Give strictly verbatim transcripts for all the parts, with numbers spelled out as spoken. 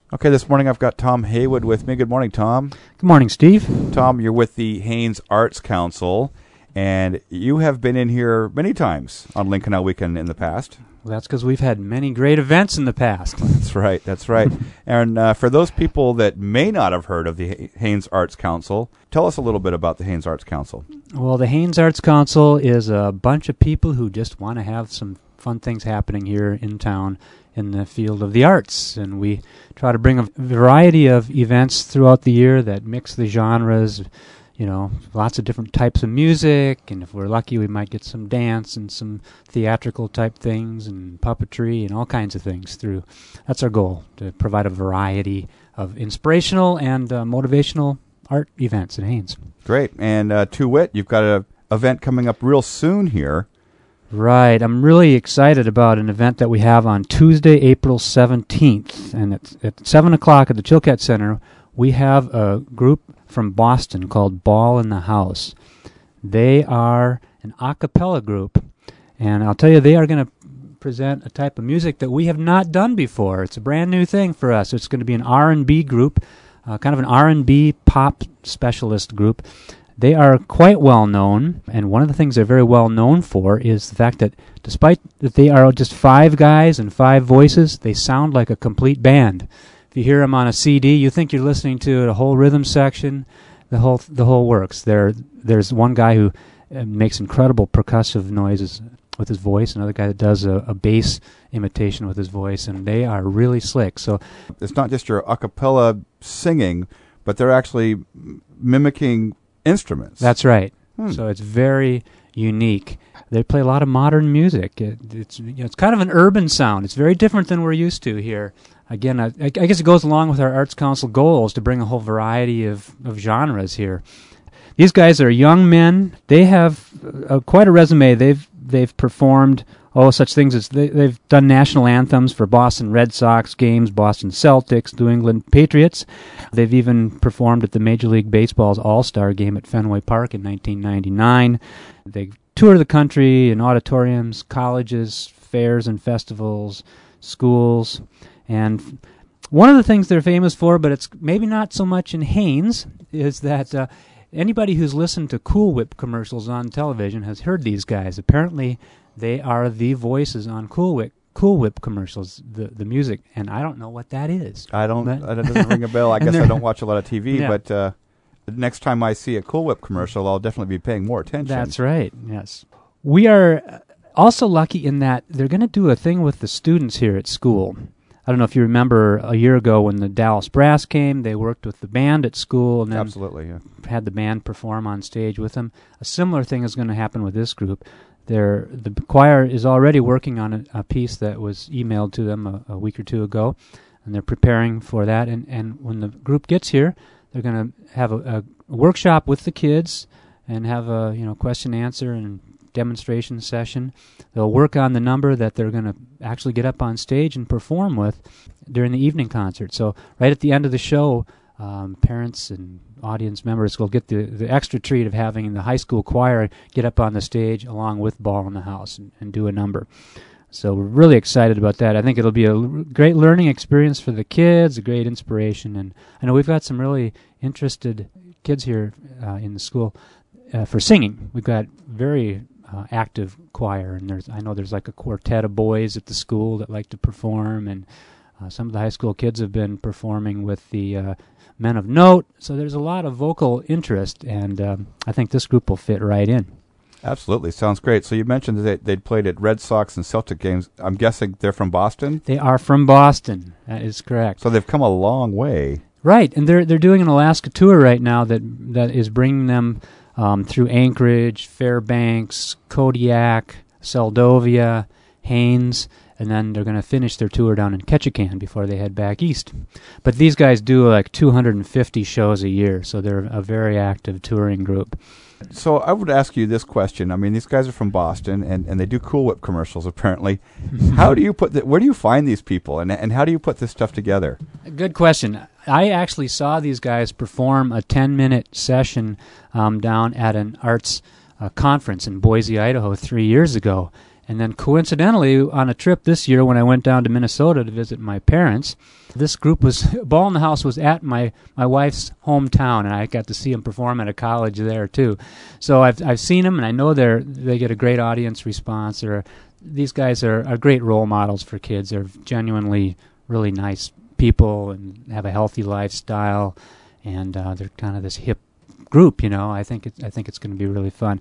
Okay, this morning I've got Tom Haywood with me. Good morning, Tom. Good morning, Steve. Tom, you're with the Haines Arts Council, and you have been in here many times on Lincoln Out Weekend in the past. Well, that's because we've had many great events in the past. That's right, that's right. And uh, for those people that may not have heard of the Haines Arts Council, tell us a little bit about the Haines Arts Council. Well, the Haines Arts Council is a bunch of people who just want to have some fun things happening here in town in the field of the arts, and we try to bring a variety of events throughout the year that mix the genres, you know, lots of different types of music, and if we're lucky we might get some dance and some theatrical type things and puppetry and all kinds of things through. That's our goal, to provide a variety of inspirational and uh, motivational art events at Haines. Great. And uh, to wit, you've got an event coming up real soon here. Right. I'm really excited about an event that we have on Tuesday, April seventeenth. And it's at seven o'clock at the Chilkat Center. We have a group from Boston called Ball in the House. They are an a cappella group. And I'll tell you, they are going to present a type of music that we have not done before. It's a brand new thing for us. It's going to be an R and B group, uh, kind of an R and B pop specialist group. They are quite well known, and one of the things they're very well known for is the fact that despite that they are just five guys and five voices, they sound like a complete band. If you hear them on a C D, you think you're listening to a whole rhythm section, the whole the whole works. There, there's one guy who uh, makes incredible percussive noises with his voice, another guy that does a, a bass imitation with his voice, and they are really slick. So it's not just your a cappella singing, but they're actually mimicking instruments. That's right. Hmm. So it's very unique. They play a lot of modern music. It, it's you know, it's kind of an urban sound. It's very different than we're used to here. Again, I, I guess it goes along with our Arts Council goals to bring a whole variety of, of genres here. These guys are young men. They have uh, quite a resume. They've they've performed oh such things as they, they've done national anthems for Boston Red Sox games, Boston Celtics, New England Patriots. They've even performed at the Major League Baseball's All-Star game at Fenway Park in nineteen ninety-nine. They tour the country in auditoriums, colleges, fairs and festivals, schools. And one of the things they're famous for, but it's maybe not so much in Haines, is that uh, anybody who's listened to Cool Whip commercials on television has heard these guys. Apparently, they are the voices on Cool Whip Cool Whip commercials, the the music, and I don't know what that is. I don't. That doesn't ring a bell. I guess I don't watch a lot of T V, yeah. but uh, the next time I see a Cool Whip commercial, I'll definitely be paying more attention. That's right. Yes, we are also lucky in that they're going to do a thing with the students here at school. I don't know if you remember a year ago when the Dallas Brass came, they worked with the band at school and then Absolutely, yeah. had the band perform on stage with them. A similar thing is going to happen with this group. They're, the choir is already working on a, a piece that was emailed to them a, a week or two ago, and they're preparing for that. And, and when the group gets here, they're going to have a, a workshop with the kids and have a you know question answer and demonstration session. They'll work on the number that they're going to actually get up on stage and perform with during the evening concert. So right at the end of the show, um, parents and audience members will get the, the extra treat of having the high school choir get up on the stage along with Ball in the House and, and do a number. So we're really excited about that. I think it'll be a l- great learning experience for the kids, a great inspiration. And I know we've got some really interested kids here uh, in the school uh, for singing. We've got very Uh, active choir, and there's I know there's like a quartet of boys at the school that like to perform, and uh, some of the high school kids have been performing with the uh, Men of Note, so there's a lot of vocal interest, and um, I think this group will fit right in. Absolutely, sounds great. So you mentioned that they'd played at Red Sox and Celtic games. I'm guessing they're from Boston? They are from Boston, that is correct. So they've come a long way. Right, and they're they're doing an Alaska tour right now that that is bringing them Um, through Anchorage, Fairbanks, Kodiak, Seldovia, Haines, and then they're going to finish their tour down in Ketchikan before they head back east. But these guys do like two hundred fifty shows a year, so they're a very active touring group. So I would ask you this question. I mean, these guys are from Boston, and, and they do Cool Whip commercials, apparently. How do you put the, where do you find these people, and and how do you put this stuff together? Good question. I actually saw these guys perform a ten-minute session um, down at an arts uh, conference in Boise, Idaho, three years ago. And then coincidentally, on a trip this year when I went down to Minnesota to visit my parents, this group was, Ball in the House was at my, my wife's hometown, and I got to see them perform at a college there too. So I've I've seen them, and I know they're they get a great audience response. They're, these guys are, are great role models for kids. They're genuinely really nice people and have a healthy lifestyle, and uh, they're kind of this hip group, you know. I think it, I think it's going to be really fun.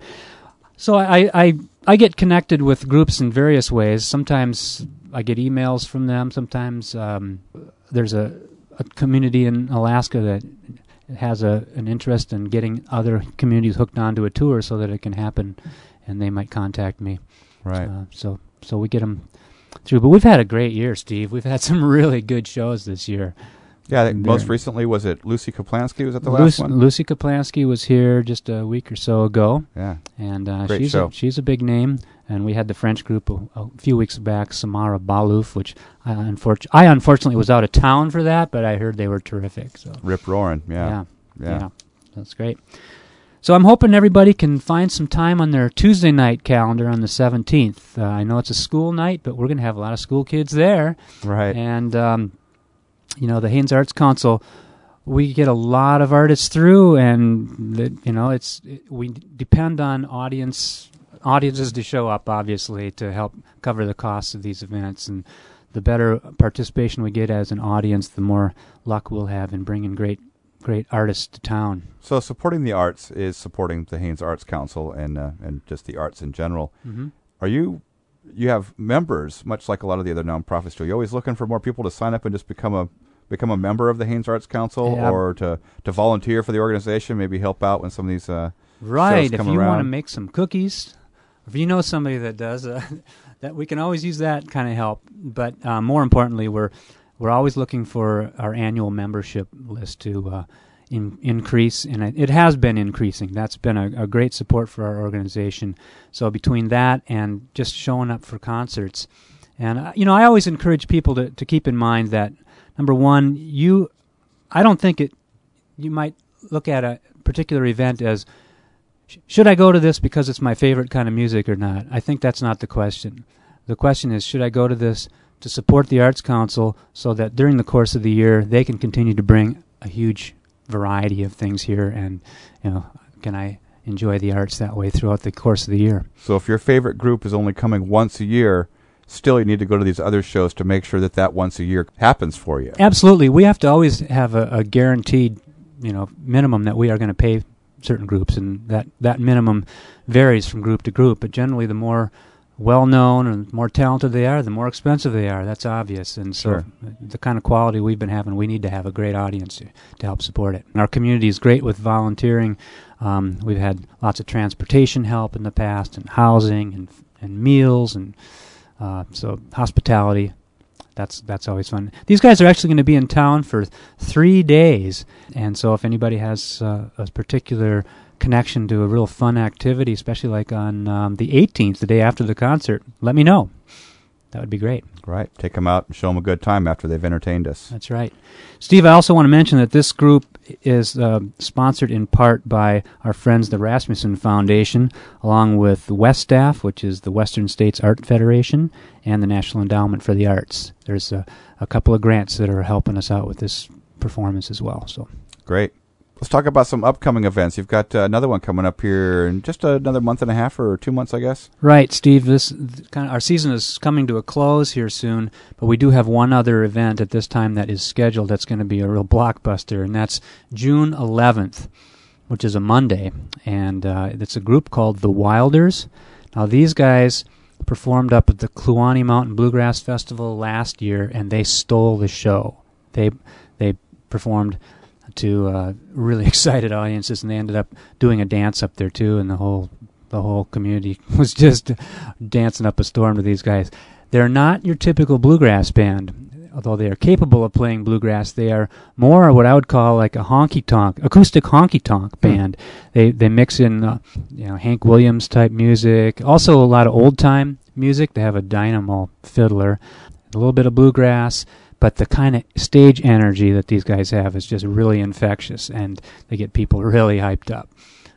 So I, I I get connected with groups in various ways. Sometimes I get emails from them. Sometimes um, there's a, a community in Alaska that has a an interest in getting other communities hooked onto a tour so that it can happen, and they might contact me. Right. Uh, so so we get them through. But we've had a great year, Steve. We've had some really good shows this year. Yeah, I think most recently, was it Lucy Kaplansky? Was that the last Lucy, one? Lucy Kaplansky was here just a week or so ago. Yeah. And uh, Great she's show. A, she's a big name. And we had the French group a, a few weeks back, Samara Balouf, which I, unfortunately, I unfortunately was out of town for that, but I heard they were terrific. So Rip roaring, yeah. Yeah, yeah. yeah. That's great. So I'm hoping everybody can find some time on their Tuesday night calendar on the seventeenth. Uh, I know it's a school night, but we're going to have a lot of school kids there. Right. And... Um, you know, the Haines Arts Council, we get a lot of artists through, and the, you know, it's it, we depend on audience audiences to show up, obviously, to help cover the costs of these events. And the better participation we get as an audience, the more luck we'll have in bringing great great artists to town. So supporting the arts is supporting the Haines Arts Council and uh, and just the arts in general. Mm-hmm. Are you? You have members, much like a lot of the other nonprofits do. Are you always looking for more people to sign up and just become a become a member of the Haines Arts Council, yeah. or to, to volunteer for the organization, maybe help out when some of these uh, right. shows come If you around? want to make some cookies, if you know somebody that does, uh, that we can always use that kind of help. But uh, more importantly, we're we're always looking for our annual membership list to uh, in, increase, and it has been increasing. That's been a, a great support for our organization. So between that and just showing up for concerts, and uh, you know, I always encourage people to, to keep in mind that, number one, you, I don't think it, you might look at a particular event as, sh- should I go to this because it's my favorite kind of music or not? I think that's not the question. The question is, should I go to this to support the Arts Council so that during the course of the year they can continue to bring a huge variety of things here, and, you know, can I enjoy the arts that way throughout the course of the year? So if your favorite group is only coming once a year, still you need to go to these other shows to make sure that that once a year happens for you. Absolutely. We have to always have a, a guaranteed, you know, minimum that we are going to pay certain groups, and that, that minimum varies from group to group. But generally, the more well-known and more talented they are, the more expensive they are. That's obvious. And so Sure. the kind of quality we've been having, we need to have a great audience to, to help support it. And our community is great with volunteering. Um, we've had lots of transportation help in the past, and housing, and and meals, and uh, so hospitality. That's that's always fun. These guys are actually going to be in town for three days, and so if anybody has uh, a particular connection to a real fun activity, especially like on um, the eighteenth, the day after the concert, let me know. That would be great. Right. Take them out and show them a good time after they've entertained us. That's right. Steve, I also want to mention that this group is uh, sponsored in part by our friends, the Rasmussen Foundation, along with WestStaff, which is the Western States Art Federation, and the National Endowment for the Arts. There's a, a couple of grants that are helping us out with this performance as well. So Great. Let's talk about some upcoming events. You've got uh, another one coming up here in just another month and a half or two months, I guess. Right, Steve. This th- kind of, our season is coming to a close here soon, but we do have one other event at this time that is scheduled that's going to be a real blockbuster, and that's June eleventh, which is a Monday, and uh, it's a group called The Wilders. Now, these guys performed up at the Kluane Mountain Bluegrass Festival last year, and they stole the show. They they performed to uh, really excited audiences, and they ended up doing a dance up there too, and the whole the whole community was just dancing up a storm to these guys. They're not your typical bluegrass band, although they are capable of playing bluegrass. They are more what I would call like a honky-tonk, acoustic honky-tonk band. They they mix in uh, you know Hank Williams type music, also a lot of old-time music. They have a dynamo fiddler, a little bit of bluegrass. But the kind of stage energy that these guys have is just really infectious, and they get people really hyped up.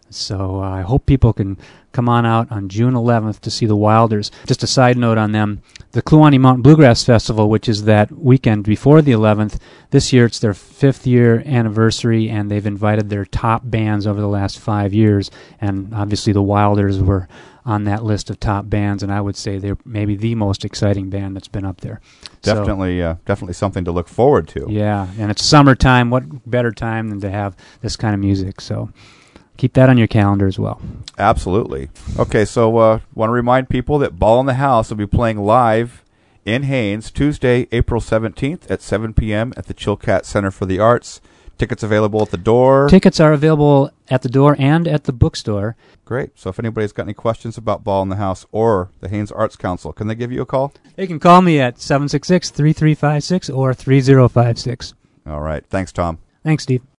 So uh, I hope people can come on out on June eleventh to see the Wilders. Just a side note on them, the Kluane Mountain Bluegrass Festival, which is that weekend before the eleventh, this year it's their fifth year anniversary, and they've invited their top bands over the last five years, and obviously the Wilders were on that list of top bands, and I would say they're maybe the most exciting band that's been up there. Definitely, so, uh, definitely something to look forward to. Yeah, and it's summertime. What better time than to have this kind of music? So keep that on your calendar as well. Absolutely. Okay, so uh, want to remind people that Ball in the House will be playing live in Haines Tuesday, April seventeenth at seven p.m. at the Chilkat Center for the Arts. Tickets available at the door. Tickets are available at the door and at the bookstore. Great. So if anybody's got any questions about Ball in the House or the Haines Arts Council, can they give you a call? They can call me at seven six six, three three five six or three zero five six. All right. Thanks, Tom. Thanks, Steve.